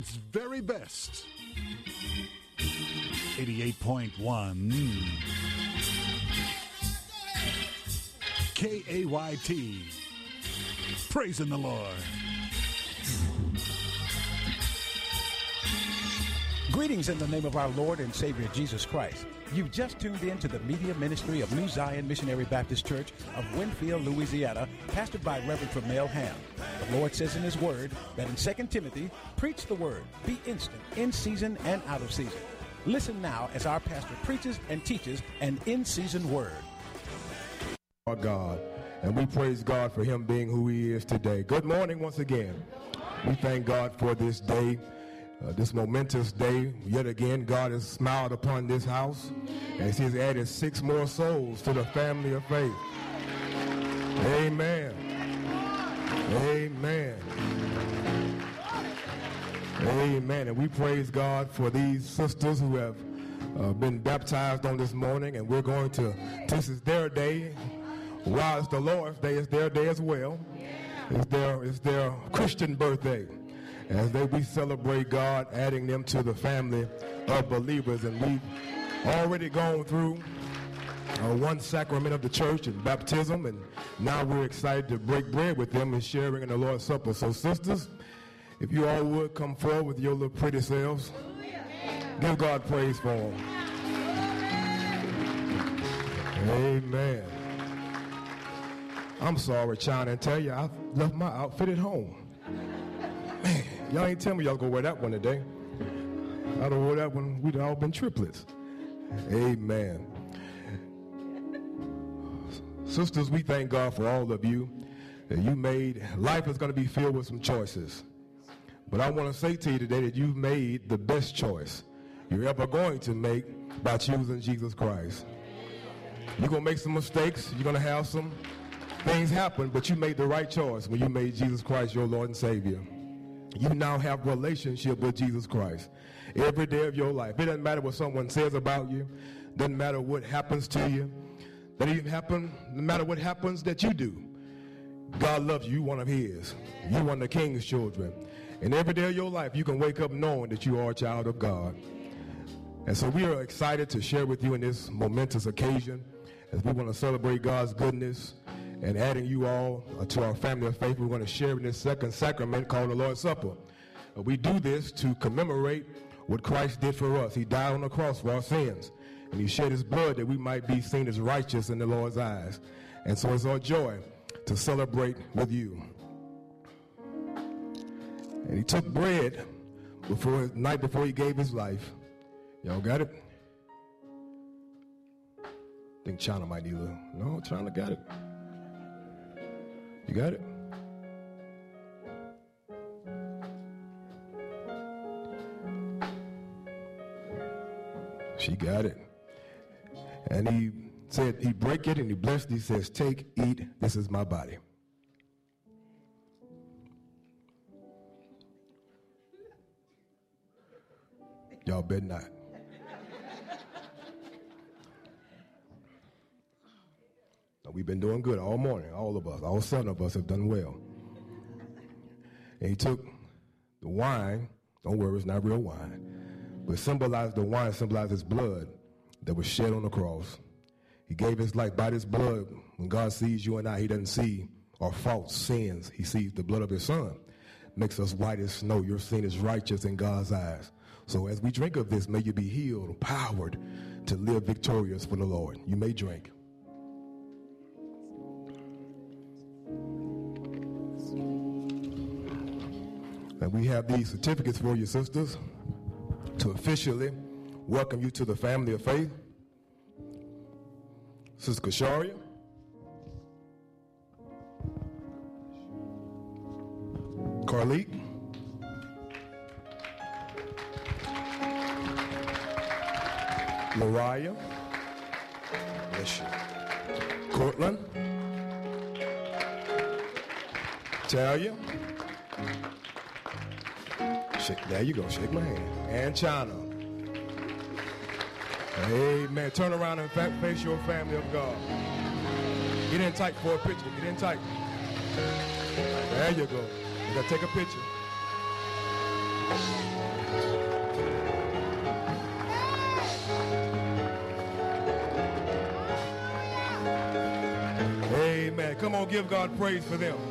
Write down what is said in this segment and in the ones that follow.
Its very best. 88.1 KAYT. Praising the Lord. Greetings in the name of our Lord and Savior Jesus Christ. You've just tuned in to the media ministry of New Zion Missionary Baptist Church of Winfield, Louisiana, pastored by Reverend Tremel Ham. The Lord says in His Word that in 2 Timothy, preach the Word, be instant, in season and out of season. Listen now as our pastor preaches and teaches an in-season Word. Our God, and we praise God for Him being who He is today. Good morning once again. We thank God for this day. This momentous day, yet again, God has smiled upon this house as He has added 6 more souls to the family of faith. Amen. Amen. Amen. And we praise God for these sisters who have been baptized on this morning, and we're going to, this is their day. While it's the Lord's day, it's their day as well. It's their Christian birthday. As we celebrate God, adding them to the family of believers. And we've already gone through one sacrament of the church and baptism, and now we're excited to break bread with them and sharing in the Lord's Supper. So sisters, if you all would come forward with your little pretty selves, give God praise for them. Amen. I'm sorry, China, and tell you I left my outfit at home. Man, y'all ain't tell me y'all gonna wear that one today. I'd have wore that one, we'd all been triplets. Amen. Sisters, we thank God for all of you that you made. Life is going to be filled with some choices. But I want to say to you today that you've made the best choice you're ever going to make by choosing Jesus Christ. You're going to make some mistakes. You're going to have some things happen, but you made the right choice when you made Jesus Christ your Lord and Savior. You now have a relationship with Jesus Christ every day of your life. It doesn't matter what someone says about you. Doesn't matter what happens to you. Doesn't even happen, no matter what happens that you do. God loves you. You're one of His. You're one of the King's children. And every day of your life, you can wake up knowing that you are a child of God. And so we are excited to share with you in this momentous occasion as we want to celebrate God's goodness and adding you all to our family of faith. We're going to share in this second sacrament called the Lord's Supper. We do this to commemorate what Christ did for us. He died on the cross for our sins, and He shed His blood that we might be seen as righteous in the Lord's eyes. And so it's our joy to celebrate with you. And He took bread night before He gave His life. Y'all got it? I think China might need a little. No, China got it. You got it? She got it. And He said, He broke it and He blessed it. He says, take, eat, this is my body. Y'all better not. We've been doing good all morning, all of us, all 7 of us have done well. And He took the wine, don't worry, it's not real wine, but the wine symbolized His blood that was shed on the cross. He gave His life by this blood. When God sees you and I, He doesn't see our faults, sins. He sees the blood of His Son. Makes us white as snow. Your sin is righteous in God's eyes. So as we drink of this, may you be healed, empowered to live victorious for the Lord. You may drink. And we have these certificates for you, sisters, to officially welcome you to the family of faith. Sister Kasharia. Carlique. Mariah. Bless you. Cortland. Talia. There you go. Shake my hand. And China. Amen. Turn around and face your family of God. Get in tight for a picture. Get in tight. There you go. You got to take a picture. Amen. Come on, give God praise for them.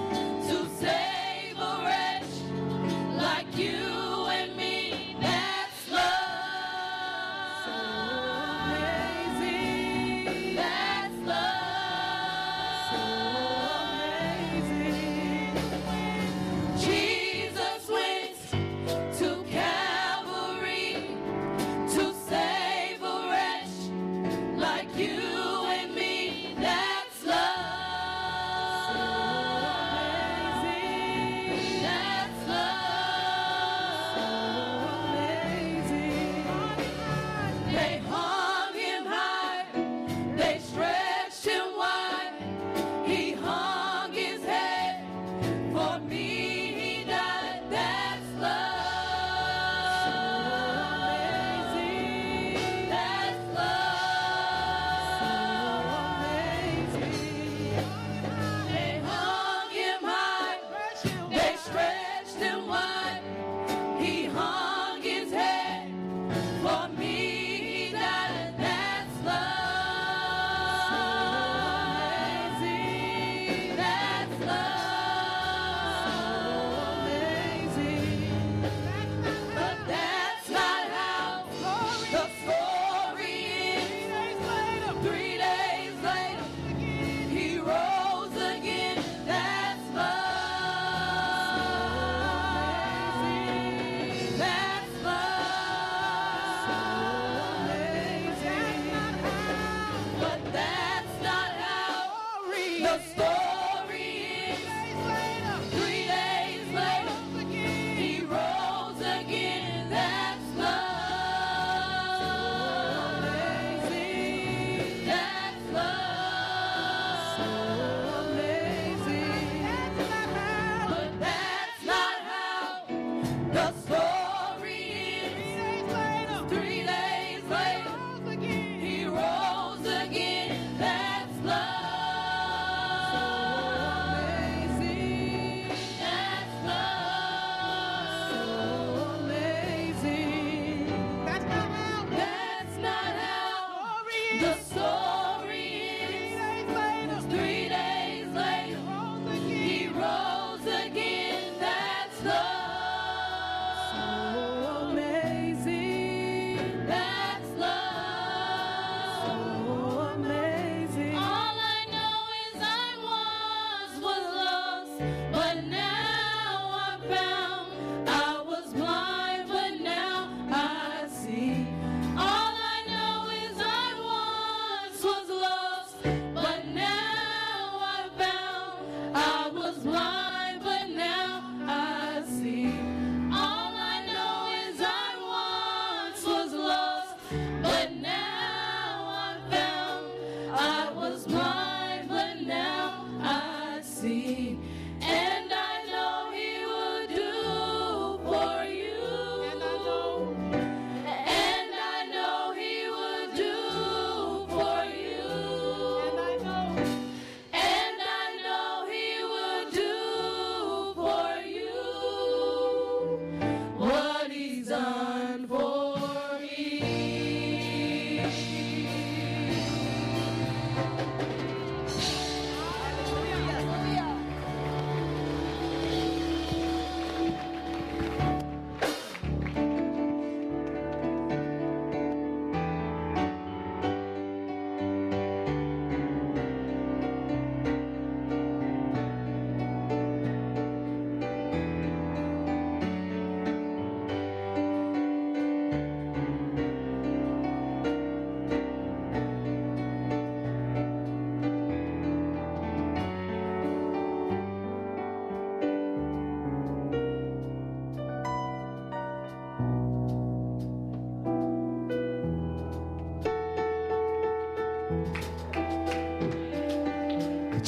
You and me, that's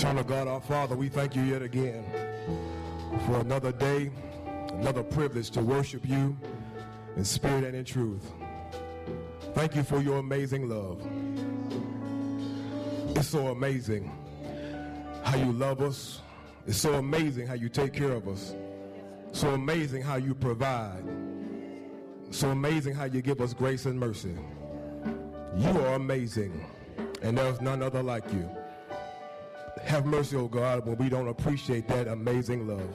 Eternal God, our Father, we thank you yet again for another day, another privilege to worship you in spirit and in truth. Thank you for your amazing love. It's so amazing how you love us. It's so amazing how you take care of us. So amazing how you provide. So amazing how you give us grace and mercy. You are amazing, and there's none other like you. Have mercy, oh God, when we don't appreciate that amazing love.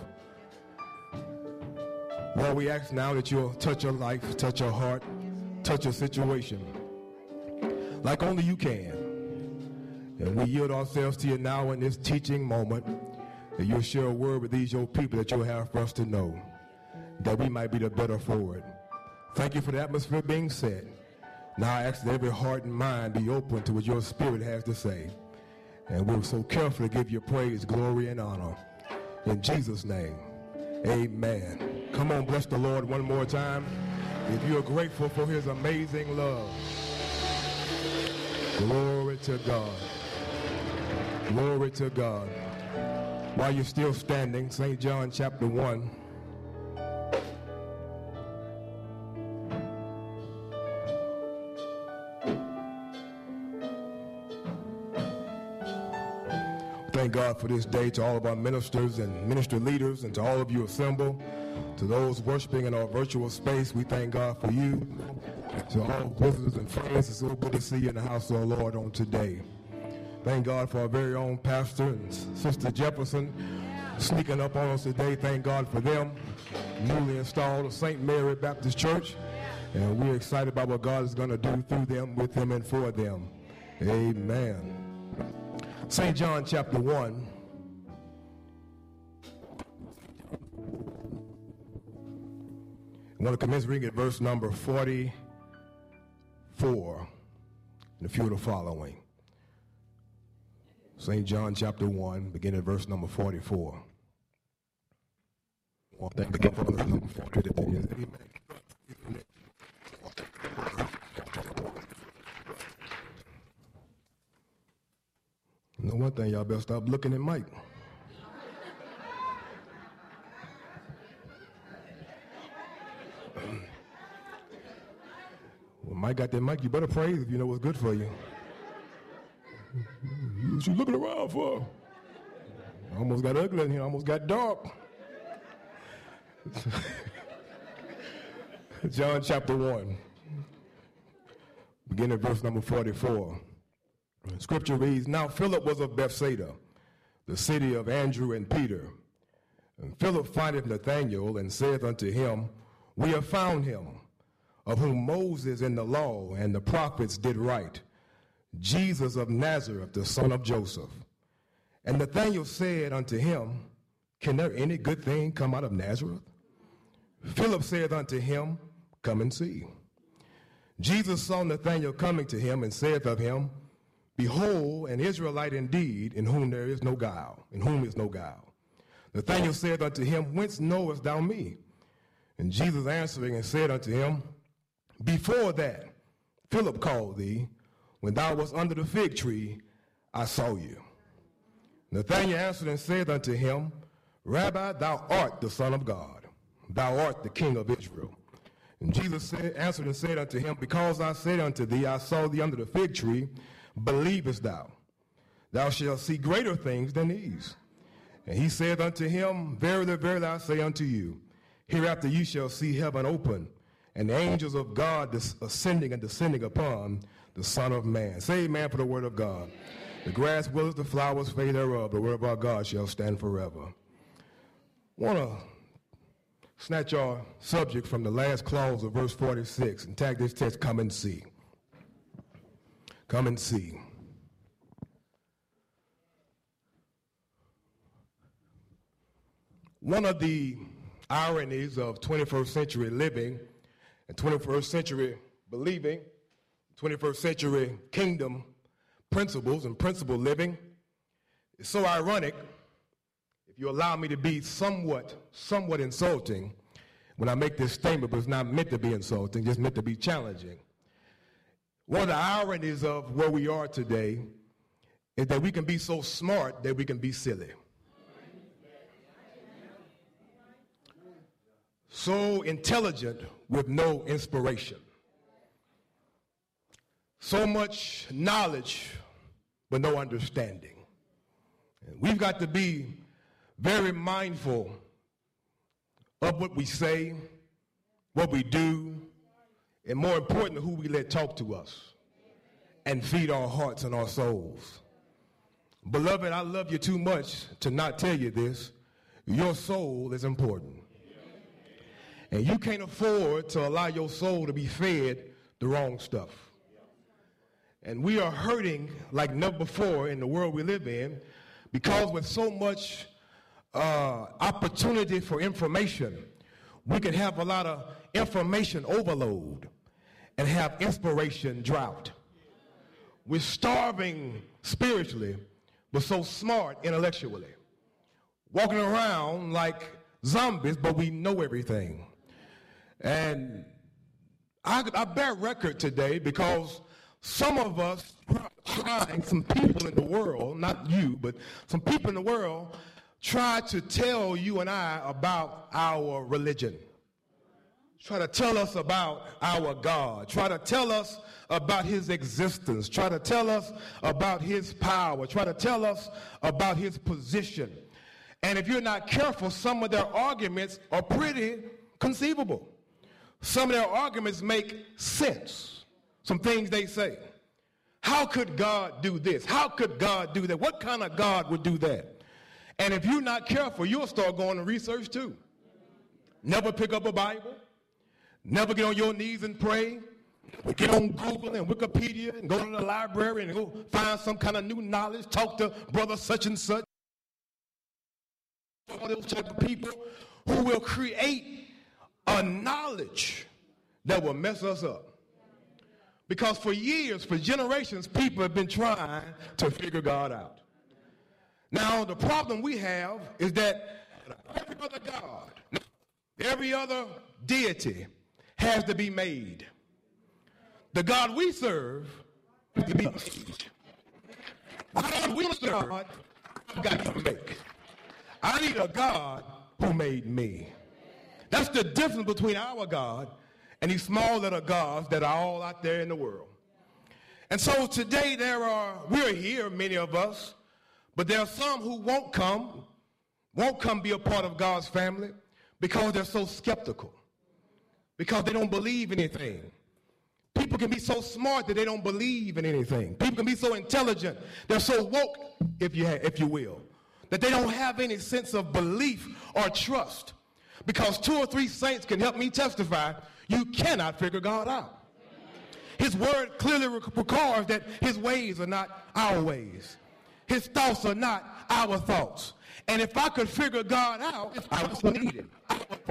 Lord, we ask now that you'll touch your life, touch your heart, touch your situation, like only you can. And we yield ourselves to you now in this teaching moment, that you'll share a word with these your people that you'll have for us to know, that we might be the better for it. Thank you for the atmosphere being set. Now I ask that every heart and mind be open to what your spirit has to say. And we'll so carefully give you praise, glory, and honor. In Jesus' name, amen. Come on, bless the Lord one more time. If you're grateful for his amazing love, glory to God. Glory to God. While you're still standing, St. John chapter 1. Thank God for this day, to all of our ministers and ministry leaders, and to all of you assembled, to those worshiping in our virtual space. We thank God for you. To all visitors and friends, it's so good to see you in the house of the Lord on today. Thank God for our very own pastor and Sister Jefferson sneaking up on us today. Thank God for them. Newly installed at St. Mary Baptist Church. And we're excited about what God is going to do through them, with them, and for them. Amen. St. John chapter 1. I want to commence reading at verse number 44, and a few of the following. St. John chapter 1, beginning at verse number 44. Thank God for verse number 44. Amen. You know one thing, y'all better stop looking at Mike. When Mike got that mic, you better praise if you know what's good for you. What you looking around for? Almost got ugly in here, almost got dark. John chapter 1, beginning at verse number 44. Scripture reads, Now Philip was of Bethsaida, the city of Andrew and Peter. And Philip findeth Nathanael, and saith unto him, We have found him, of whom Moses in the law and the prophets did write, Jesus of Nazareth, the son of Joseph. And Nathanael said unto him, Can there any good thing come out of Nazareth? Philip saith unto him, Come and see. Jesus saw Nathanael coming to him, and saith of him, Behold, an Israelite indeed, in whom there is no guile, in whom is no guile. Nathanael said unto him, Whence knowest thou me? And Jesus answering and said unto him, Before that Philip called thee, when thou wast under the fig tree, I saw you. Nathanael answered and said unto him, Rabbi, thou art the Son of God. Thou art the King of Israel. And Jesus answered and said unto him, Because I said unto thee, I saw thee under the fig tree, believest thou? Thou shalt see greater things than these. And he said unto him, Verily, verily, I say unto you, hereafter you shall see heaven open, and the angels of God ascending and descending upon the Son of Man. Say amen for the word of God. Amen. The grass withers, the flowers fade thereof, the word of our God shall stand forever. I want to snatch our subject from the last clause of verse 46 and tag this text, Come and see. Come and see. One of the ironies of 21st century living and 21st century believing, 21st century kingdom principles and principle living is so ironic, if you allow me to be somewhat insulting when I make this statement, but it's not meant to be insulting, just meant to be challenging. One of the ironies of where we are today is that we can be so smart that we can be silly. So intelligent with no inspiration. So much knowledge but no understanding. And we've got to be very mindful of what we say, what we do, and more important, who we let talk to us and feed our hearts and our souls. Beloved, I love you too much to not tell you this. Your soul is important. And you can't afford to allow your soul to be fed the wrong stuff. And we are hurting like never before in the world we live in, because with so much opportunity for information, we can have a lot of information overload and have inspiration drought. We're starving spiritually, but so smart intellectually. Walking around like zombies, but we know everything. And I bear record today because some of us trying, some people in the world, not you, but some people in the world try to tell you and I about our religion. Try to tell us about our God. Try to tell us about his existence. Try to tell us about his power. Try to tell us about his position. And if you're not careful, some of their arguments are pretty conceivable. Some of their arguments make sense. Some things they say. How could God do this? How could God do that? What kind of God would do that? And if you're not careful, you'll start going to research too. Never pick up a Bible. Never get on your knees and pray. Get on Google and Wikipedia and go to the library and go find some kind of new knowledge. Talk to brother such and such. All those type of people who will create a knowledge that will mess us up. Because for years, for generations, people have been trying to figure God out. Now, the problem we have is that every other God, every other deity has to be made. The God we serve has to be made. The God we serve, I've got to make. I need a God who made me. That's the difference between our God and these small little gods that are all out there in the world. And so today we're here, many of us, but there are some who won't come be a part of God's family because they're so skeptical, because they don't believe anything. People can be so smart that they don't believe in anything. People can be so intelligent, they're so woke, if you will, that they don't have any sense of belief or trust. Because 2 or 3 saints can help me testify, you cannot figure God out. His word clearly requires that his ways are not our ways. His thoughts are not our thoughts. And if I could figure God out, I wouldn't need him.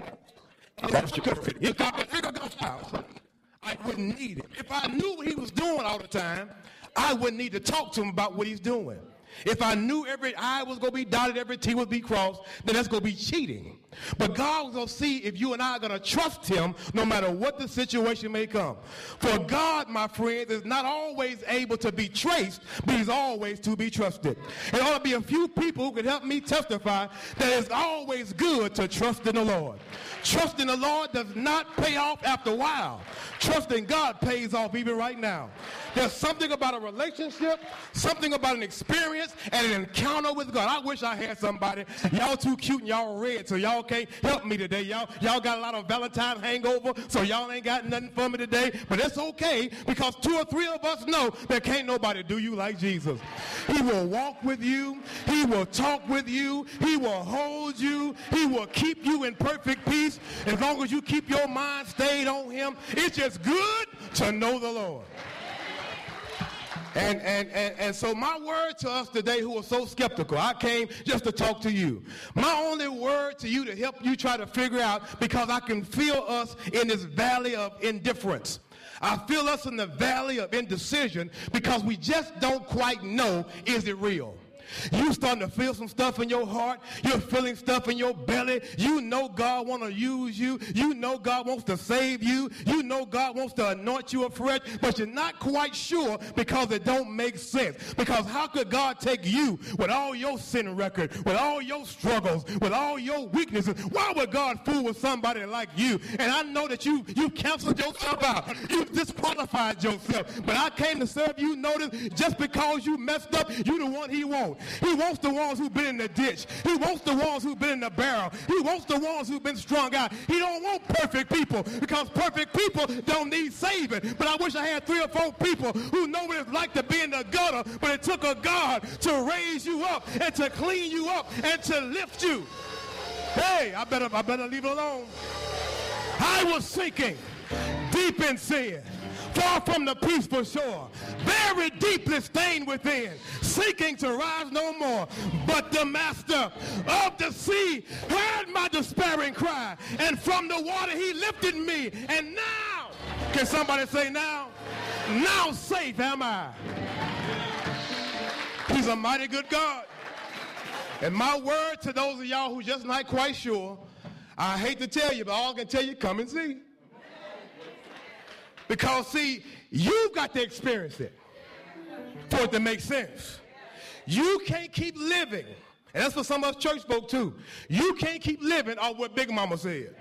If I could figure God out, I wouldn't need him. If I knew what he was doing all the time, I wouldn't need to talk to him about what he's doing. If I knew every I was going to be dotted, every T was be crossed, then that's going to be cheating. But God was going to see if you and I are going to trust him no matter what the situation may come. For God, my friends, is not always able to be traced, but he's always to be trusted. And there ought to be a few people who can help me testify that it's always good to trust in the Lord. Trust in the Lord does not pay off after a while. Trust in God pays off even right now. There's something about a relationship, something about an experience, and an encounter with God. I wish I had somebody. Y'all too cute and y'all red, so y'all can't help me today. Y'all got a lot of Valentine's hangover, so y'all ain't got nothing for me today. But it's okay, because 2 or 3 of us know that can't nobody do you like Jesus. He will walk with you. He will talk with you. He will hold you. He will keep you in perfect peace as long as you keep your mind stayed on him. It's just good to know the Lord. And so my word to us today who are so skeptical, I came just to talk to you. My only word to you to help you try to figure out, because I can feel us in this valley of indifference. I feel us in the valley of indecision because we just don't quite know, is it real? You starting to feel some stuff in your heart. You're feeling stuff in your belly. You know God want to use you. You know God wants to save you. You know God wants to anoint you afresh, but you're not quite sure because it don't make sense. Because how could God take you with all your sin record, with all your struggles, with all your weaknesses? Why would God fool with somebody like you? And I know that you canceled yourself out. You disqualified yourself. But I came to serve you. Notice, just because you messed up, you the one he wants. He wants the ones who've been in the ditch. He wants the ones who've been in the barrel. He wants the ones who've been strung out. He don't want perfect people, because perfect people don't need saving. But I wish I had 3 or 4 people who know what it's like to be in the gutter, but it took a God to raise you up and to clean you up and to lift you. Hey, I better leave it alone. I was sinking deep in sin, far from the peaceful shore, very deeply stained within, sinking to rise no more. But the master of the sea heard my despairing cry, and from the water he lifted me. And now, can somebody say now? Now safe am I. He's a mighty good God. And my word to those of y'all who just not quite sure, I hate to tell you, but all I can tell you, come and see. Because, see, you've got to experience it for it to make sense. You can't keep living, and that's for some of us church folk too. You can't keep living off what Big Mama said.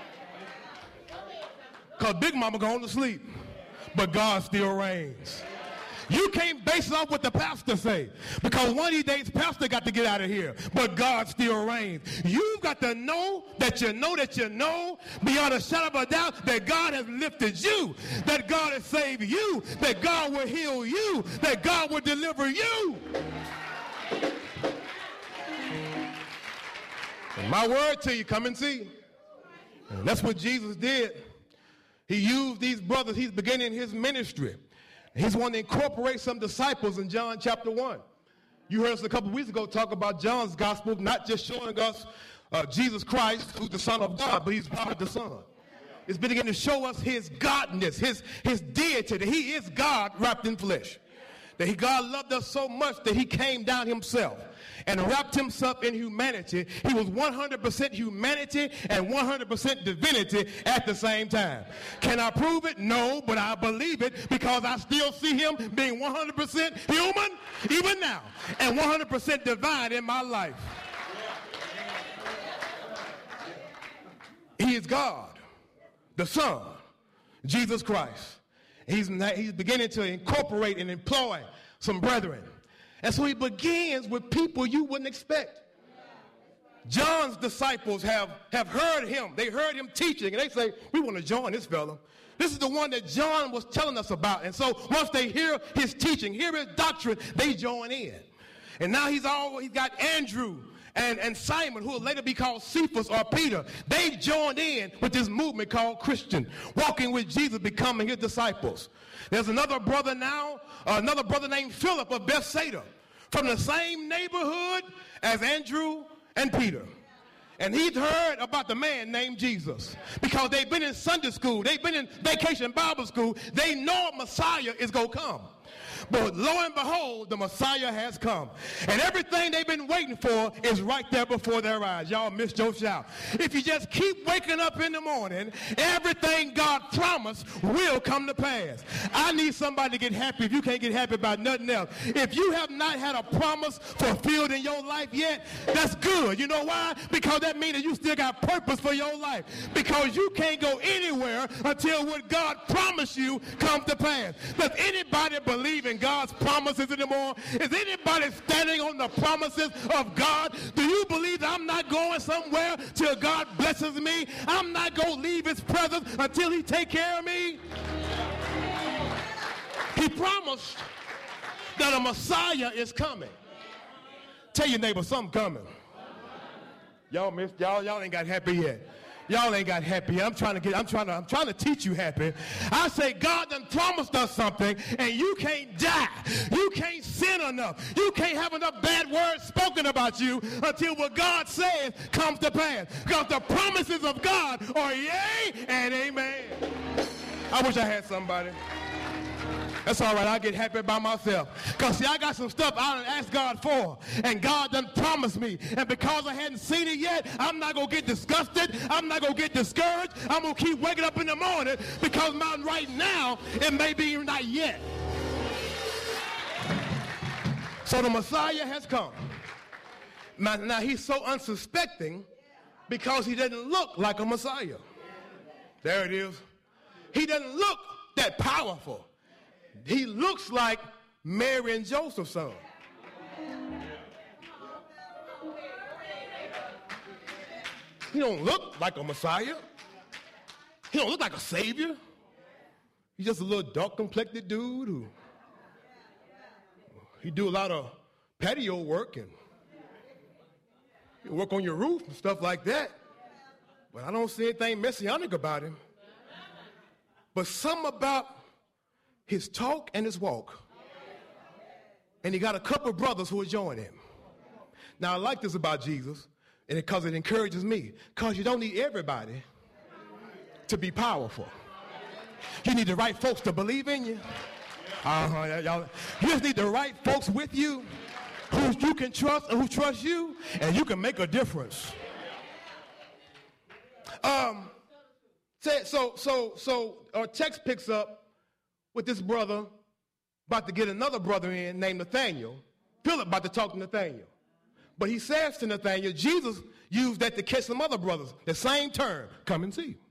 Because Big Mama gone to sleep, but God still reigns. You can't base it off what the pastor say, because one of these days pastor got to get out of here, but God still reigns. You've got to know that you know that you know beyond a shadow of a doubt that God has lifted you, that God has saved you, that God will heal you, that God will deliver you. And my word to you, come and see. And that's what Jesus did. He used these brothers. He's beginning his ministry. He's wanting to incorporate some disciples in John chapter 1. You heard us a couple weeks ago talk about John's gospel, not just showing us Jesus Christ, who's the Son of God, but he's God the Son. It's beginning to show us his godness, his deity, that he is God wrapped in flesh. That God loved us so much that he came down himself and wrapped himself in humanity. He was 100% humanity and 100% divinity at the same time. Can I prove it? No, but I believe it because I still see him being 100% human even now and 100% divine in my life. He is God, the Son, Jesus Christ. He's beginning to incorporate and employ some brethren. And so he begins with people you wouldn't expect. John's disciples have heard him. They heard him teaching, and they say, we want to join this fella. This is the one that John was telling us about. And so once they hear his teaching, hear his doctrine, they join in. And now he's got Andrew and Simon, who will later be called Cephas or Peter. They joined in with this movement called Christian, walking with Jesus, becoming his disciples. There's another brother now, another brother named Philip of Bethsaida, from the same neighborhood as Andrew and Peter. And he's heard about the man named Jesus because they've been in Sunday school. They've been in vacation Bible school. They know Messiah is going to come. But lo and behold, the Messiah has come. And everything they've been waiting for is right there before their eyes. Y'all missed your shout. If you just keep waking up in the morning, everything God promised will come to pass. I need somebody to get happy if you can't get happy about nothing else. If you have not had a promise fulfilled in your life yet, that's good. You know why? Because that means that you still got purpose for your life. Because you can't go anywhere until what God promised you comes to pass. Does anybody believe in God's promises anymore? Is anybody standing on the promises of God? Do you believe that I'm not going somewhere till God blesses me? I'm not going to leave his presence until he take care of me? He promised that a Messiah is coming. Tell your neighbor something coming. Y'all missed, y'all ain't got happy yet. Y'all ain't got happy yet. I'm trying to teach you happy. I say God done promised us something, and you can't die. You can't sin enough. You can't have enough bad words spoken about you until what God says comes to pass. Because the promises of God are yea and amen. I wish I had somebody. That's all right. I'll get happy by myself. Because, see, I got some stuff I done asked God for, and God done promised me. And because I hadn't seen it yet, I'm not going to get disgusted. I'm not going to get discouraged. I'm going to keep waking up in the morning because right now, it may be not yet. So the Messiah has come. Now he's so unsuspecting because he doesn't look like a Messiah. There it is. He doesn't look that powerful. He looks like Mary and Joseph's son. He don't look like a Messiah. He don't look like a savior. He's just a little dark-complected dude who he do a lot of patio work and work on your roof and stuff like that. But I don't see anything messianic about him. But something about his talk and his walk. And he got a couple of brothers who will join him. Now, I like this about Jesus, and because it encourages me, because you don't need everybody to be powerful. You need the right folks to believe in you. Y'all, you just need the right folks with you who you can trust and who trust you, and you can make a difference. So our text picks up with this brother about to get another brother in named Nathaniel. Philip about to talk to Nathaniel. But he says to Nathaniel, Jesus used that to catch some other brothers. The same term, come and see.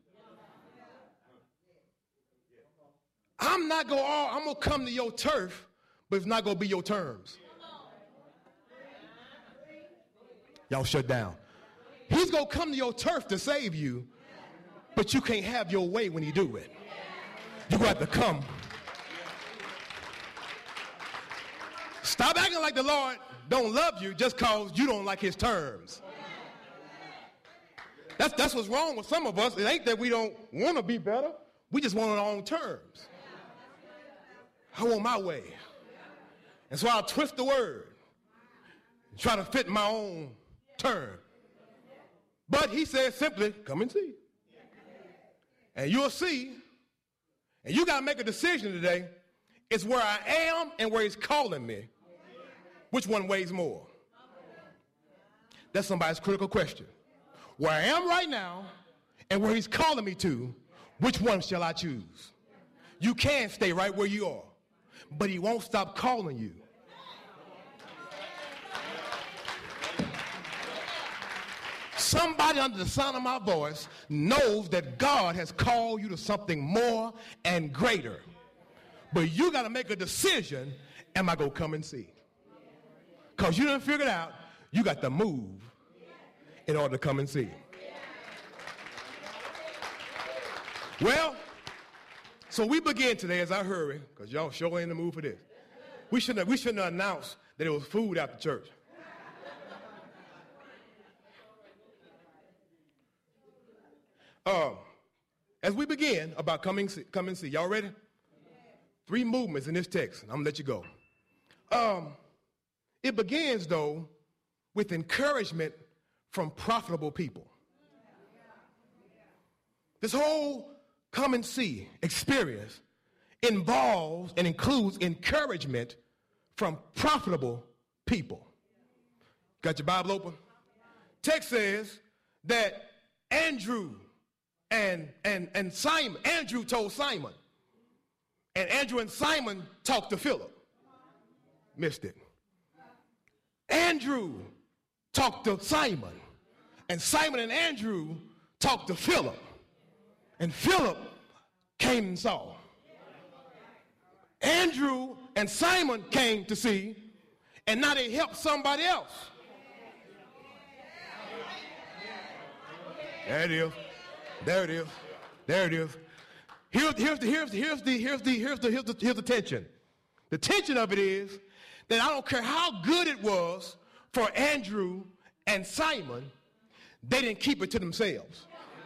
I'm going to come to your turf, but it's not going to be your terms. Y'all shut down. He's going to come to your turf to save you, but you can't have your way when he do it. You got to come. Stop acting like the Lord don't love you just because you don't like his terms. That's what's wrong with some of us. It ain't that we don't want to be better. We just want our own terms. I want my way. And so I'll twist the word and try to fit my own term. But he says simply, come and see. And you'll see, and you got to make a decision today. It's where I am and where he's calling me. Which one weighs more? That's somebody's critical question. Where I am right now and where he's calling me to, which one shall I choose? You can stay right where you are, but he won't stop calling you. Somebody under the sound of my voice knows that God has called you to something more and greater. But you got to make a decision, am I going to come and see? Because you done figured out you got to move in order to come and see. Well, so we begin today as I hurry, because y'all sure in the mood for this. We shouldn't have announced that it was food after church. As we begin about come and see, y'all ready? 3 movements in this text. I'm going to let you go. It begins, though, with encouragement from profitable people. This whole come and see experience involves and includes encouragement from profitable people. Got your Bible open? Text says that Andrew and Simon, Andrew told Simon, and Andrew and Simon talked to Philip. Missed it. Andrew talked to Simon, and Simon and Andrew talked to Philip, and Philip came and saw. Andrew and Simon came to see, and now they helped somebody else. There it is. There it is. There it is. Here's the tension. The tension of it is that I don't care how good it was for Andrew and Simon, they didn't keep it to themselves.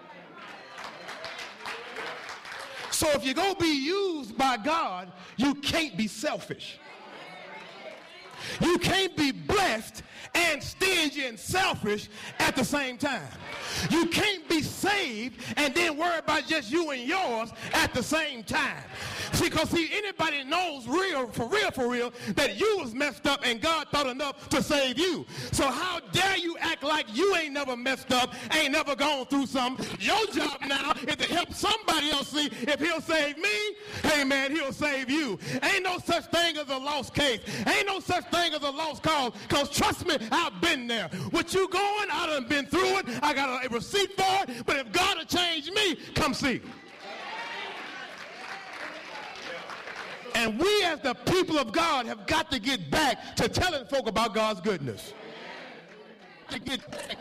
So if you're going to be used by God, you can't be selfish. You can't be blessed and stingy and selfish at the same time. You can't be saved and then worry about just you and yours at the same time. See, because anybody knows for real, that you was messed up and God thought enough to save you. So how dare you act like you ain't never messed up, ain't never gone through something. Your job now is to help somebody else see if he'll save me, hey man, he'll save you. Ain't no such thing as a lost case. Ain't no such thing as a lost cause. Because trust me, I've been there. What you going, I done been through it. I got a receipt for it. But if God will change me, come see. And we as the people of God have got to get back to telling folk about God's goodness. To get back.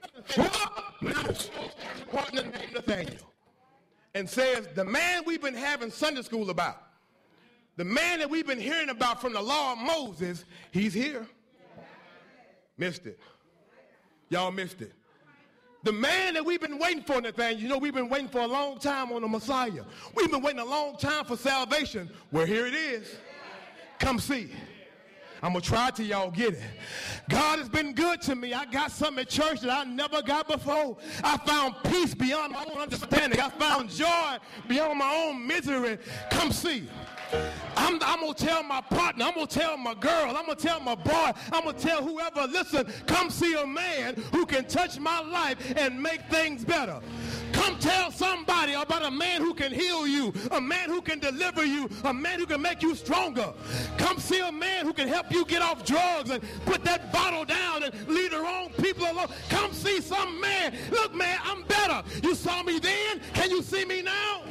Partner named Nathaniel. And says, the man we've been having Sunday school about, the man that we've been hearing about from the law of Moses, he's here. Missed it. Y'all missed it. The man that we've been waiting for, Nathaniel, you know, we've been waiting for a long time on the Messiah. We've been waiting a long time for salvation. Well, here it is. Come see. I'm going to try till y'all get it. God has been good to me. I got something at church that I never got before. I found peace beyond my own understanding. I found joy beyond my own misery. Come see. I'm going to tell my partner, I'm going to tell my girl, I'm going to tell my boy, I'm going to tell whoever, listen, come see a man who can touch my life and make things better. Come tell somebody about a man who can heal you, a man who can deliver you, a man who can make you stronger. Come see a man who can help you get off drugs and put that bottle down and leave the wrong people alone. Come see some man. Look, man, I'm better. You saw me then. Can you see me now?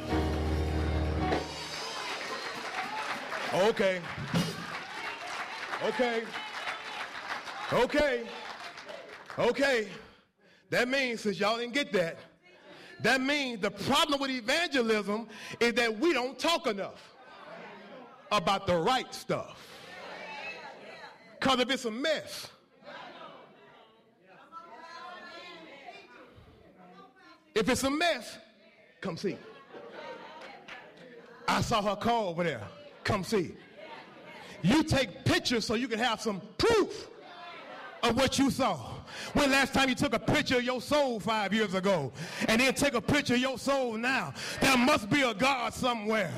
Okay. That means, since y'all didn't get that, that means the problem with evangelism is that we don't talk enough about the right stuff. Because if it's a mess, come see. I saw her call over there. Come see. You take pictures so you can have some proof of what you saw. When last time you took a picture of your soul 5 years ago and then take a picture of your soul now? There must be a God somewhere.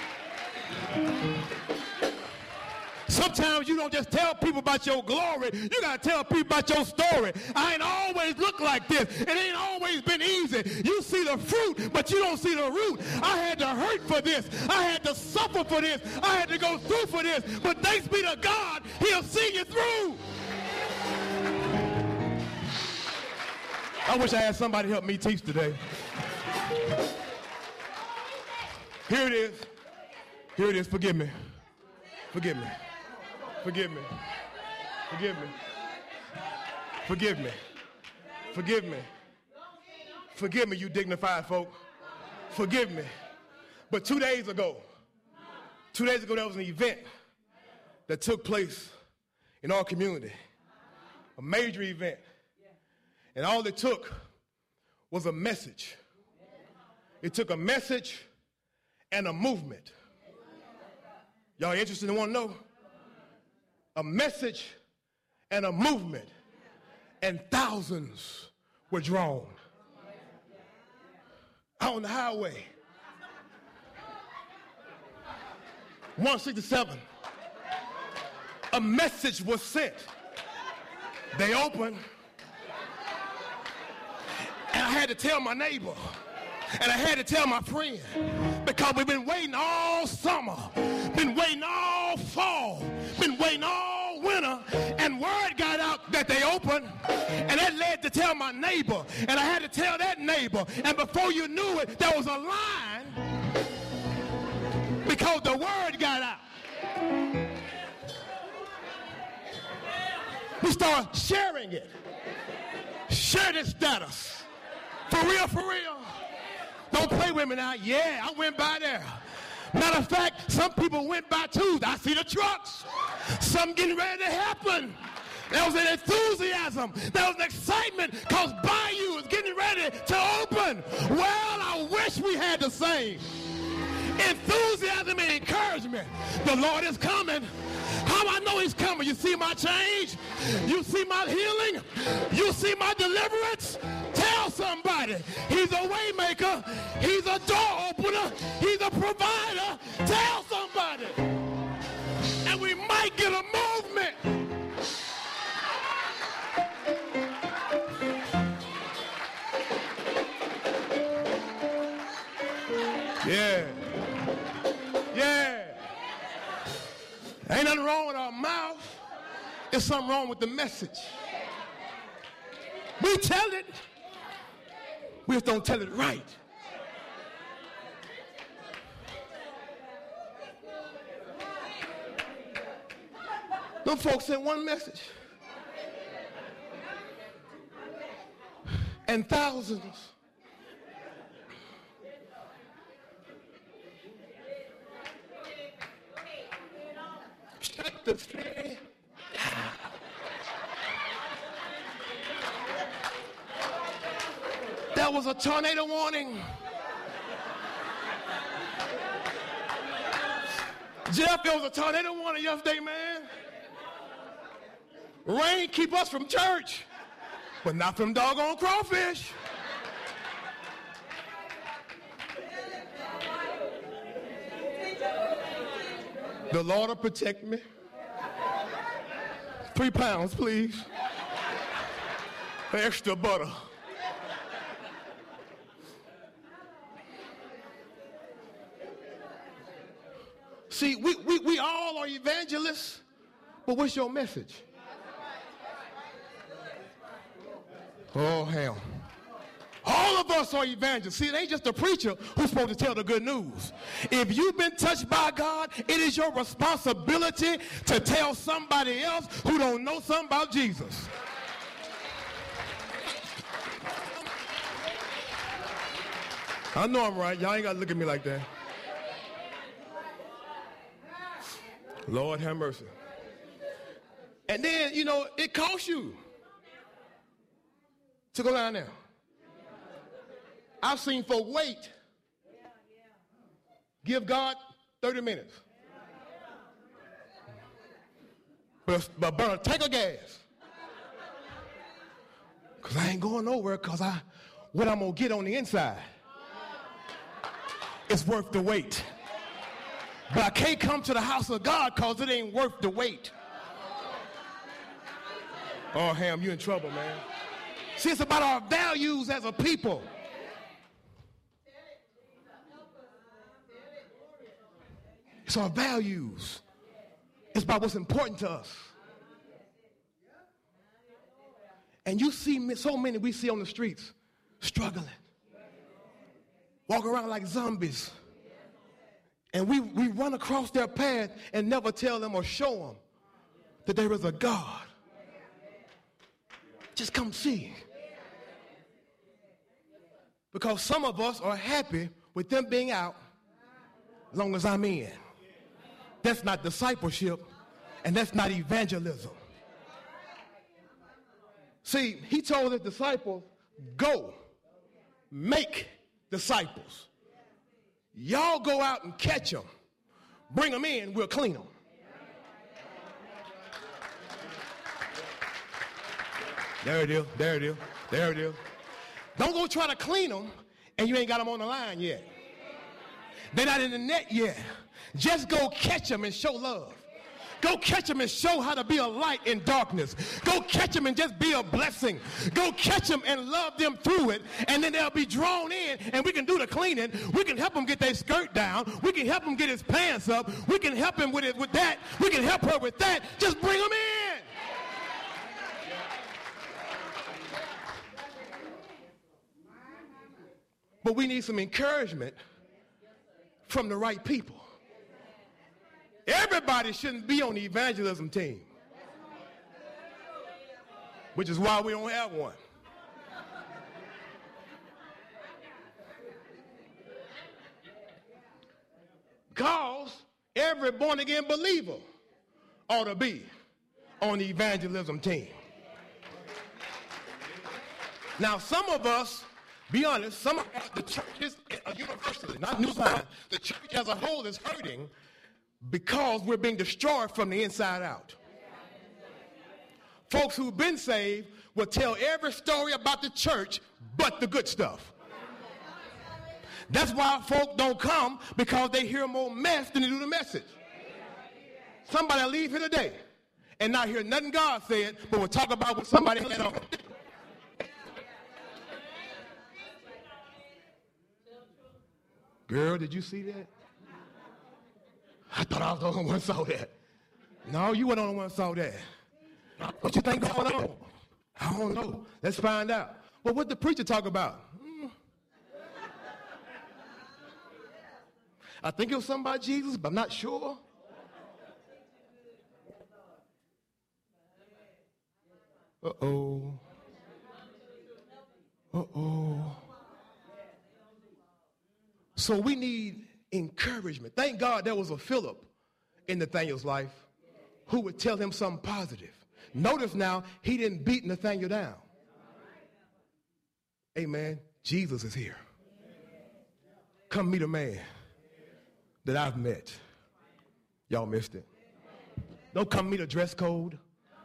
Sometimes you don't just tell people about your glory. You got to tell people about your story. I ain't always looked like this. It ain't always been easy. You see the fruit, but you don't see the root. I had to hurt for this. I had to suffer for this. I had to go through for this. But thanks be to God, he'll see you through. I wish I had somebody help me teach today. Here it is. Here it is. Forgive me. Forgive me. Forgive me. Forgive me. Forgive me. Forgive me. Forgive me, you dignified folk. Forgive me. But 2 days ago, there was an event that took place in our community. A major event. And all it took was a message. It took a message and a movement. Y'all interested and want to know? A message and a movement, and thousands were drawn. Out on the highway, 167, a message was sent. They opened, and I had to tell my neighbor, and I had to tell my friend, because we've been waiting all summer, been waiting all fall, been waiting all winter, and word got out that they opened, and that led to tell my neighbor, and I had to tell that neighbor, and before you knew it, there was a line because the word got out. We started sharing it. Share this status. For real, for real. Don't play with me now. Yeah, I went by there. Matter of fact, some people went by too. I see the trucks. Some getting ready to happen. There was an enthusiasm. There was an excitement because Bayou is getting ready to open. Well, I wish we had the same enthusiasm and encouragement encouragement. The Lord is coming. How I know he's coming? You see my change? You see my healing? You see my deliverance? Tell somebody. He's a way maker. He's a door opener. He's a provider. Tell somebody. And we might get a movement. Yeah. Yeah. Ain't nothing wrong with our mouth. There's something wrong with the message. We tell it. We just don't tell it right. Them folks sent one message. And thousands. Shut the fan. That was a tornado warning. Jeff, there was a tornado warning yesterday, man. Rain keep us from church, but not from doggone crawfish. The Lord will protect me. 3 pounds, please. Extra butter. See, we all are evangelists, but what's your message? Oh, hell. All of us are evangelists. See, it ain't just the preacher who's supposed to tell the good news. If you've been touched by God, it is your responsibility to tell somebody else who don't know something about Jesus. I know I'm right. Y'all ain't got to look at me like that. Lord have mercy. And then, you know, it costs you to go down there. I've seen folk wait. Give God 30 minutes. But burn a tank of gas. Because I ain't going nowhere because what I'm going to get on the inside. It's worth the wait. But I can't come to the house of God because it ain't worth the wait. Oh, Ham, you in trouble, man. See, it's about our values as a people. It's our values. It's about what's important to us. And you see so many we see on the streets struggling. Walk around like zombies. And we run across their path and never tell them or show them that there is a God. Just come see. Because some of us are happy with them being out as long as I'm in. That's not discipleship, and that's not evangelism. See, he told his disciples, go, make disciples. Y'all go out and catch them. Bring them in, we'll clean them. There it is, there it is, there it is. Don't go try to clean them and you ain't got them on the line yet. They're not in the net yet. Just go catch them and show love. Go catch them and show how to be a light in darkness. Go catch them and just be a blessing. Go catch them and love them through it, and then they'll be drawn in, and we can do the cleaning. We can help them get their skirt down. We can help them get his pants up. We can help him with that. We can help her with that. Just bring them in. But we need some encouragement from the right people. Everybody shouldn't be on the evangelism team, which is why we don't have one. Because every born-again believer ought to be on the evangelism team. Now, some of us, be honest, some of the churches, universally, not New Zion, the church as a whole is hurting because we're being destroyed from the inside out. Folks who've been saved will tell every story about the church but the good stuff. That's why folk don't come, because they hear more mess than they do the message. Somebody will leave here today and not hear nothing God said, but will talk about what somebody had on. Girl, did you see that? I thought I was the only one who saw that. No, you weren't the only one who saw that. What you think going on? I don't know. Let's find out. Well, what the preacher talk about? I think it was something about Jesus, but I'm not sure. Uh-oh. Uh-oh. So we need encouragement. Thank God there was a Philip in Nathaniel's life who would tell him something positive. Notice now, he didn't beat Nathaniel down. Amen. Jesus is here. Come meet a man that I've met. Y'all missed it. Don't come meet a dress code.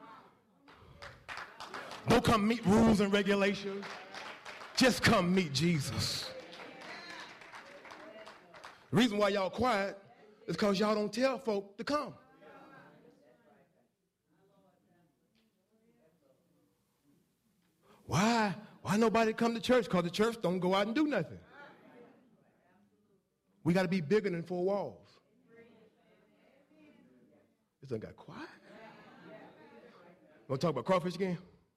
Don't come meet rules and regulations. Just come meet Jesus. The reason why y'all quiet is because y'all don't tell folk to come. Why? Why nobody come to church? Because the church don't go out and do nothing. We got to be bigger than four walls. This thing got quiet. Want to talk about crawfish again?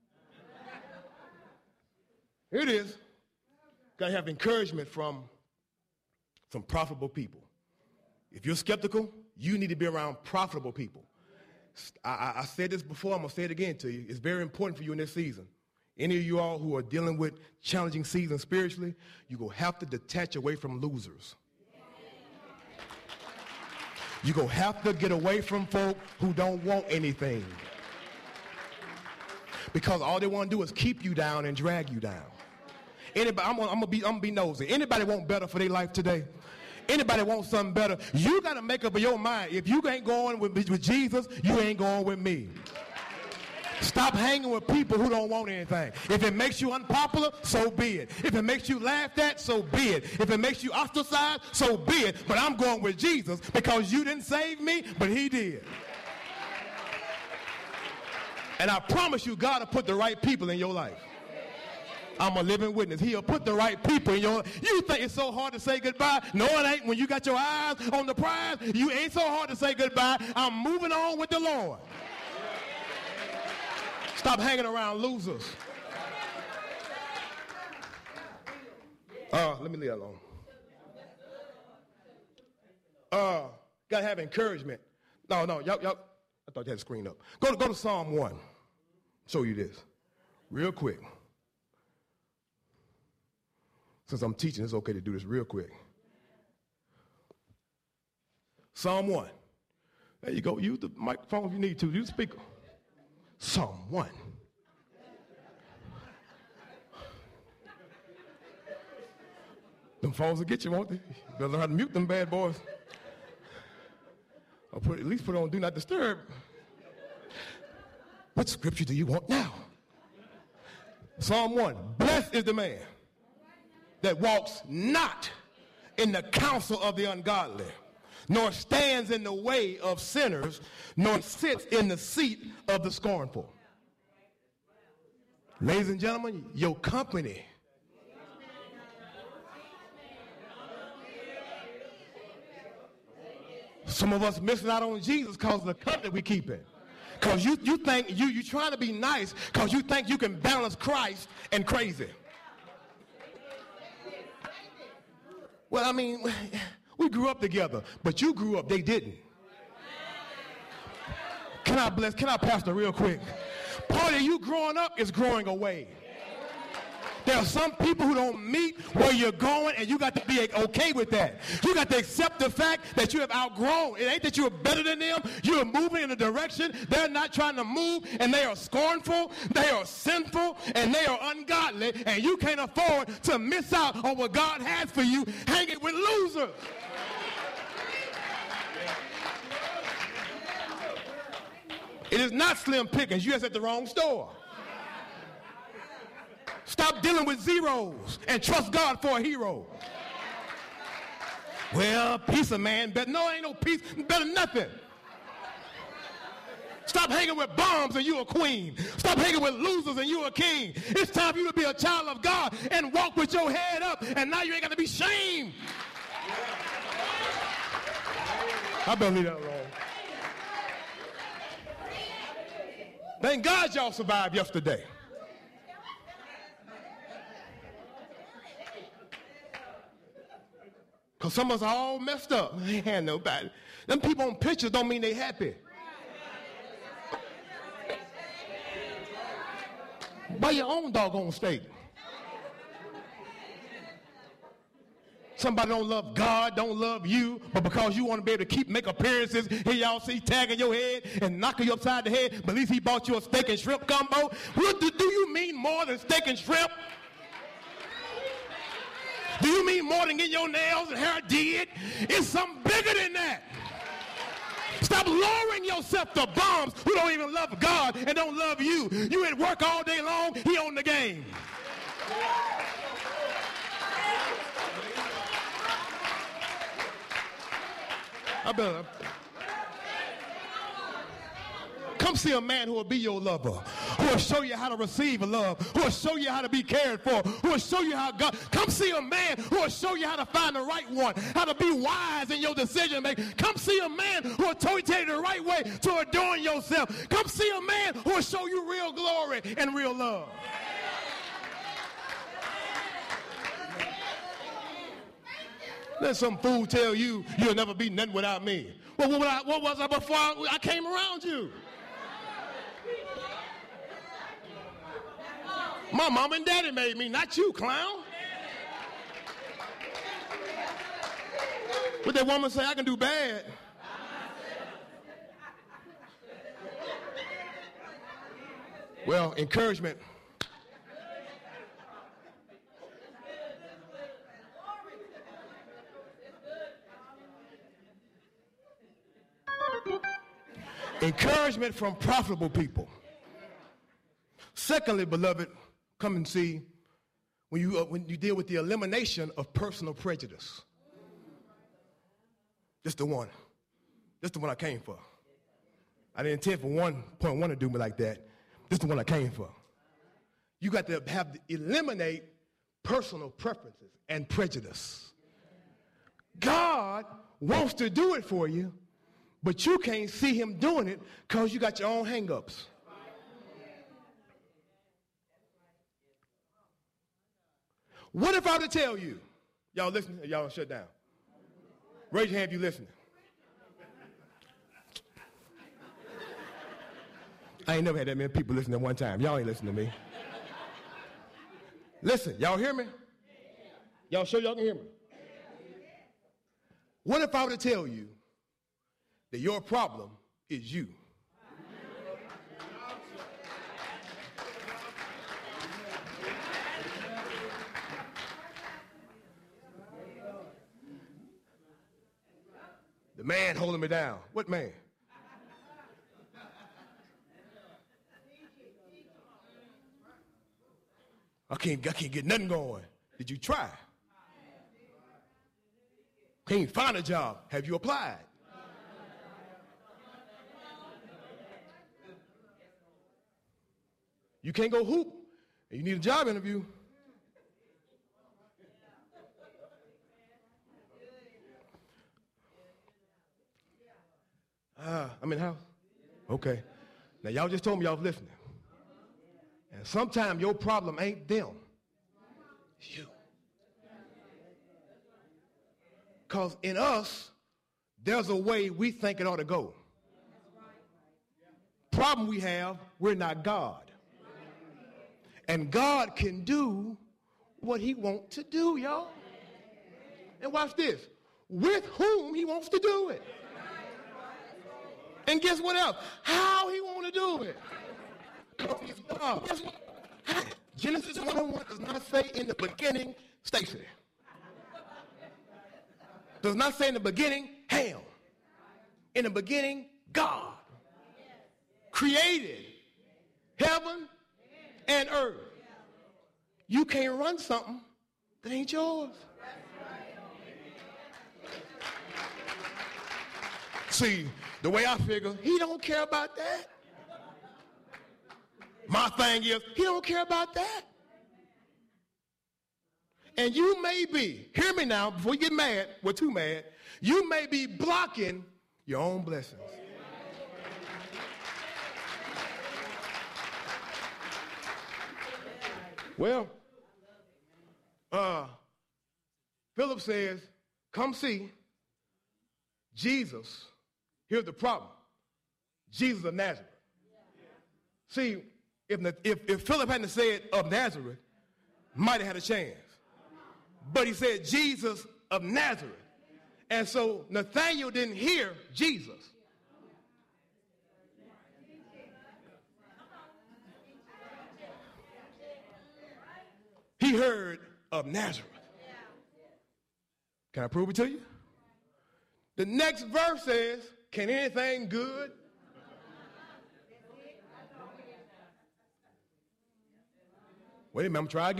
Here it is. Got to have encouragement from some profitable people. If you're skeptical, you need to be around profitable people. I said this before, I'm going to say it again to you. It's very important for you in this season. Any of you all who are dealing with challenging seasons spiritually, you're going to have to detach away from losers. You're going to have to get away from folk who don't want anything. Because all they want to do is keep you down and drag you down. Anybody, I'm gonna be nosy. Anybody want better for their life today? Anybody want something better? You got to make up your mind. If you ain't going with Jesus, you ain't going with me. Stop hanging with people who don't want anything. If it makes you unpopular, so be it. If it makes you laughed at, so be it. If it makes you ostracized, so be it. But I'm going with Jesus because you didn't save me, but he did. And I promise you, God will put the right people in your life. I'm a living witness. He'll put the right people in your life. You think it's so hard to say goodbye? No, it ain't. When you got your eyes on the prize, you ain't so hard to say goodbye. I'm moving on with the Lord. Stop hanging around losers. Let me leave that alone. Got to have encouragement. No, y'all, I thought you had the screen up. Go to Psalm 1. Show you this real quick. Since I'm teaching, it's okay to do this real quick. Psalm 1. There you go. Use the microphone if you need to. Use the speaker. Psalm 1. Them phones will get you, won't they? You better learn how to mute them bad boys. Or at least put on Do Not Disturb. What scripture do you want now? Psalm 1. Blessed is the man that walks not in the counsel of the ungodly, nor stands in the way of sinners, nor sits in the seat of the scornful. Ladies and gentlemen, your company some of us missing out on Jesus because of the company we keep in. Because you think you trying to be nice because you think you can balance Christ and crazy. Well, I mean, we grew up together, but you grew up, they didn't. Can I pastor real quick? Part of you growing up is growing away. There are some people who don't meet where you're going, and you got to be okay with that. You got to accept the fact that you have outgrown. It ain't that you're better than them. You're moving in a direction they're not trying to move, and they are scornful, they are sinful, and they are ungodly, and you can't afford to miss out on what God has for you hanging with losers. It is not slim pickings. You're just at the wrong store. Stop dealing with zeros and trust God for a hero. Well, peace of man, but no, ain't no peace, better than nothing. Stop hanging with bombs and you a queen. Stop hanging with losers and you a king. It's time for you to be a child of God and walk with your head up, and now you ain't got to be shamed. I better leave that alone. Thank God y'all survived yesterday. Because some of us are all messed up. I ain't had nobody. Them people on pictures don't mean they happy. Buy your own doggone steak. Somebody don't love God, don't love you, but because you want to be able to make appearances, here y'all see tagging your head and knocking you upside the head, but at least he bought you a steak and shrimp combo. What do you mean more than steak and shrimp? Do you mean more than getting your nails and hair did? It's something bigger than that. Stop lowering yourself to bums who don't even love God and don't love you. You at work all day long, he on the game. I better. Come see a man who will be your lover, who will show you how to receive love, who will show you how to be cared for, who will show you how God. Come see a man who will show you how to find the right one, how to be wise in your decision making. Come see a man who will tell you the right way to adorn yourself. Come see a man who will show you real glory and real love. Let some fool tell you you'll never be nothing without me. Well, what was I before I came around you? My mom and daddy made me, not you, clown. What that woman say, I can do bad. Well, encouragement. Encouragement from profitable people. Secondly, beloved, come and see when you deal with the elimination of personal prejudice. This the one. This the one I came for. I didn't intend for 1.1 to do me like that. This the one I came for. You got to eliminate personal preferences and prejudice. God wants to do it for you, but you can't see him doing it because you got your own hang-ups. What if I were to tell you, y'all listening, or y'all shut down? Raise your hand if you're listening. I ain't never had that many people listening at one time. Y'all ain't listening to me. Listen, y'all hear me? Y'all sure y'all can hear me? What if I were to tell you that your problem is you? The man holding me down. What man? I can't get nothing going. Did you try? Can't find a job. Have you applied? You can't go hoop, and you need a job interview. I'm in the house? Okay. Now, y'all just told me y'all was listening. And sometimes your problem ain't them. It's you. Because in us, there's a way we think it ought to go. Problem we have, we're not God. And God can do what he wants to do, y'all. And watch this. With whom he wants to do it. And guess what else? How he want to do it. He's God. Guess what? Genesis 1:1 does not say in the beginning, Stacy. Does not say in the beginning, Ham. In the beginning, God created heaven and earth. You can't run something that ain't yours. See, the way I figure, he don't care about that. My thing is, he don't care about that. And you may be, hear me now, before you get mad, we're too mad, you may be blocking your own blessings. Well, Philip says, come see Jesus. Here's the problem. Jesus of Nazareth. See, if Philip hadn't said of Nazareth, might have had a chance. But he said Jesus of Nazareth. And so Nathanael didn't hear Jesus. He heard of Nazareth. Can I prove it to you? The next verse says, can anything good? Wait a minute, I'm try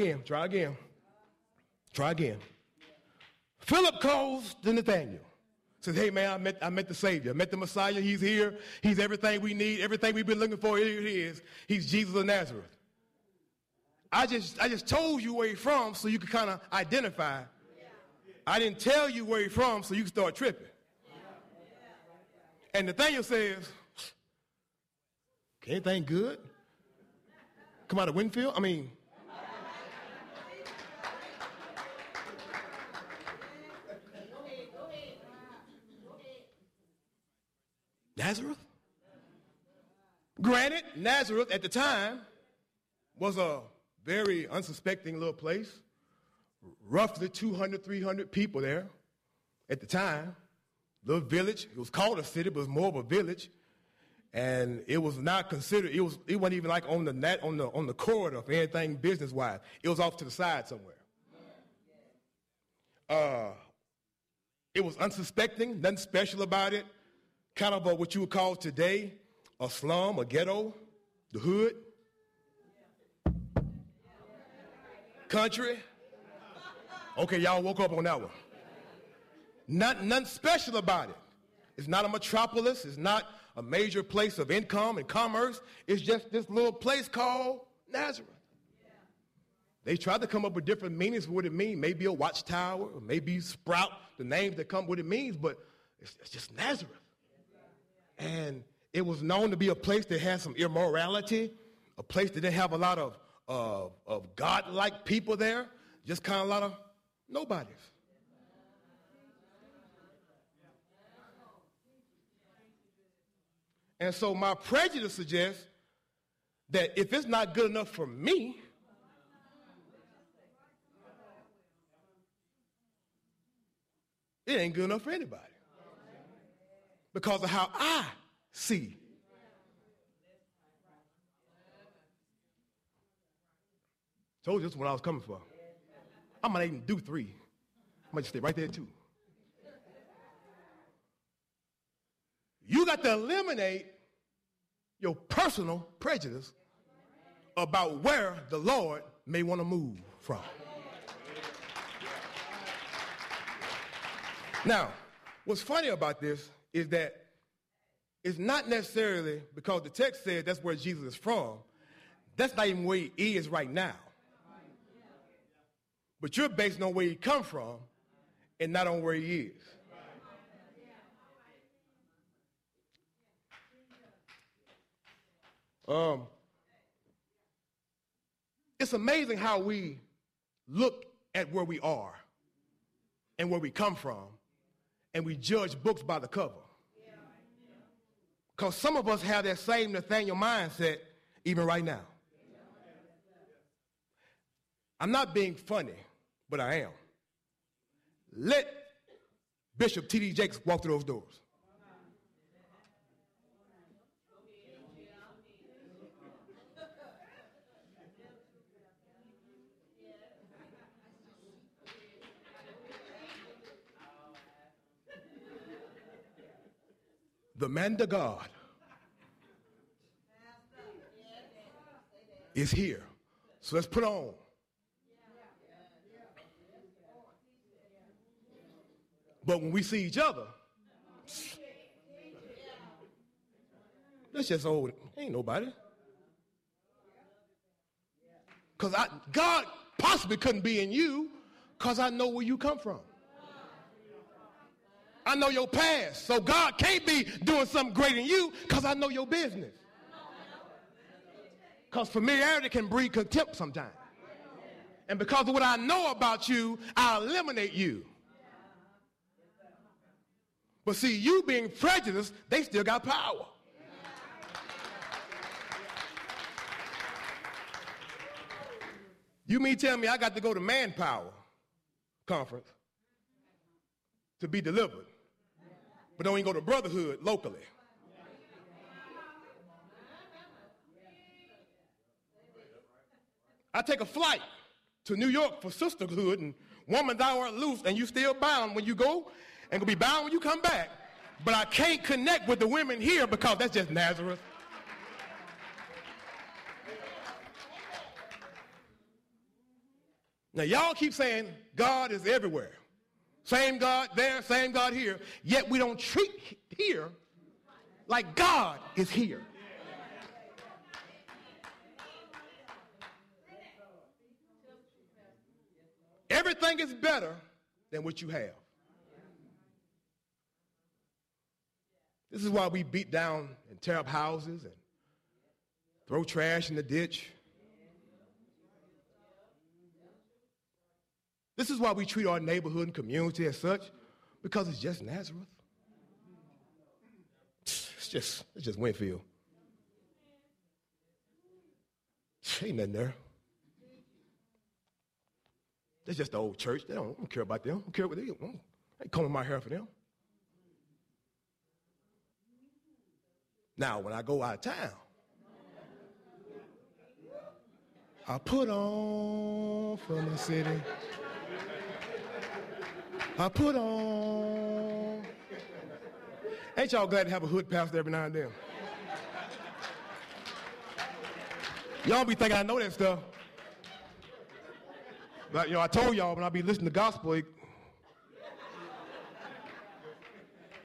again. Philip calls to Nathanael. Says, hey man, I met the Savior. I met the Messiah. He's here. He's everything we need. Everything we've been looking for, here he is. He's Jesus of Nazareth. I just told you where he's from so you could kind of identify. I didn't tell you where he's from so you could start tripping. And Nathanael says, anything good come out of Winfield? I mean, Nazareth? Granted, Nazareth at the time was a very unsuspecting little place. Roughly 200, 300 people there at the time. Little village. It was called a city, but it was more of a village. And it was not considered, it wasn't even like on the corridor for anything business-wise. It was off to the side somewhere. It was unsuspecting, nothing special about it. Kind of what you would call today a slum, a ghetto, the hood, country. Okay, y'all woke up on that one. Nothing special about it. It's not a metropolis. It's not a major place of income and commerce. It's just this little place called Nazareth. They tried to come up with different meanings for what it means. Maybe a watchtower, or maybe sprout, the names that come what it means, but it's just Nazareth. And it was known to be a place that had some immorality, a place that didn't have a lot of God-like people there, just kind of a lot of nobodies. And so my prejudice suggests that if it's not good enough for me, it ain't good enough for anybody. Because of how I see. Told you this is what I was coming for. I might even do 3. I might just stay right there at 2. You got to eliminate your personal prejudice about where the Lord may want to move from. Now, what's funny about this is that it's not necessarily because the text says that's where Jesus is from. That's not even where he is right now. But you're based on where he come from and not on where he is. It's amazing how we look at where we are and where we come from, and we judge books by the cover. Because some of us have that same Nathaniel mindset even right now. I'm not being funny, but I am. Let Bishop T.D. Jakes walk through those doors. The man of God is here. So let's put on. But when we see each other, that's just old. Ain't nobody. Because God possibly couldn't be in you because I know where you come from. I know your past. So God can't be doing something great in you because I know your business. Because familiarity can breed contempt sometimes. And because of what I know about you, I'll eliminate you. But see, you being prejudiced, they still got power. You mean tell me I got to go to Manpower conference to be delivered, but don't even go to Brotherhood locally? I take a flight to New York for sisterhood, and woman thou art loose, and you still bound when you go, and gonna be bound when you come back. But I can't connect with the women here because that's just Nazareth. Now, y'all keep saying God is everywhere. Same God there, same God here, yet we don't treat here like God is here. Everything is better than what you have. This is why we beat down and tear up houses and throw trash in the ditch. This is why we treat our neighborhood and community as such, because it's just Nazareth. It's just Winfield. Ain't nothing there. That's just the old church. They don't care about them. I don't care what they do. I ain't combing my hair for them. Now, when I go out of town, I put on for my city. I put on. Ain't y'all glad to have a hood pastor every now and then? Y'all be thinking I know that stuff. But, I told y'all when I be listening to gospel, it